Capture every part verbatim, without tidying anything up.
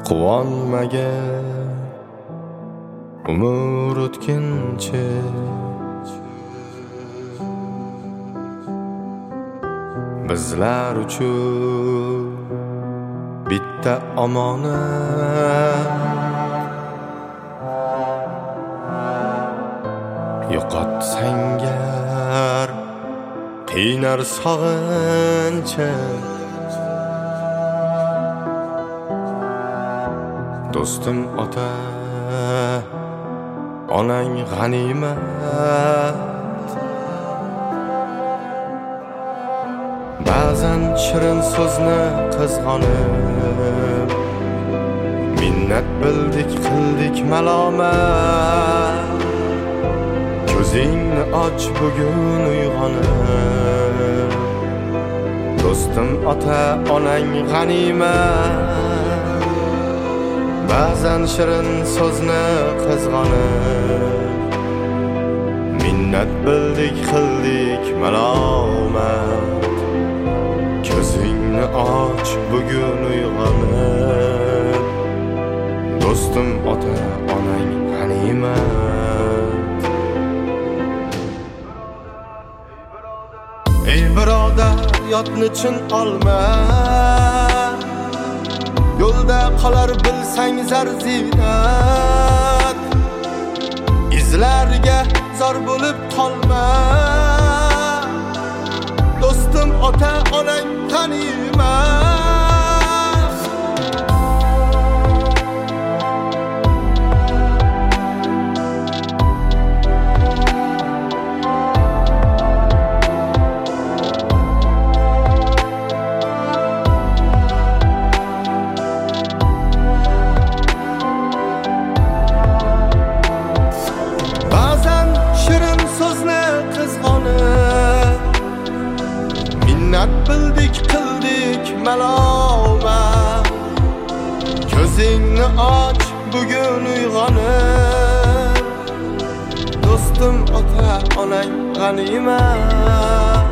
quvonmaga umr o'tkinchi bizlar uchun bitta omonat yo'qotsangar qiynar sog'inchi do'stim ota onang g'animat ba'zan shirin so'zni qizg'onib minnat bildik qildik malomat ko'zingni och bugun uyg'onib do'stim ota onang g'animat ba'zan shirin so'zni qizg'onib minnat bildik qildik malomat ko'zingni och bugun uyg'onib do'stim ota onang g'animat ey birodar yotni chin olma yo'lda qolar bilsang zarziyat izlarga zor bo'lib qolma do'stim ota onang g'animat minnat bildik qildik malomat ko'zingni och bugun uyg'onib do'stim ota onang g'animat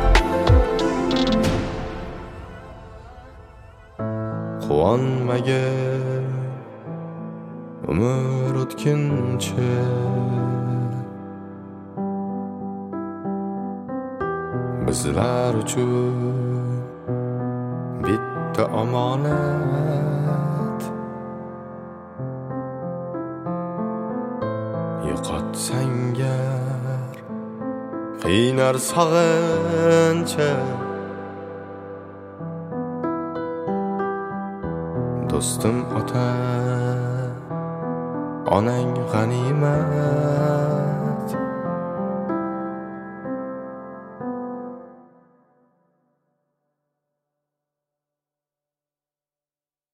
quvonmaga umr o'tkinchi bizlar uchun bitta omonat yo'qotsangar qiynar sog'inchi do'stim ota onang g'animat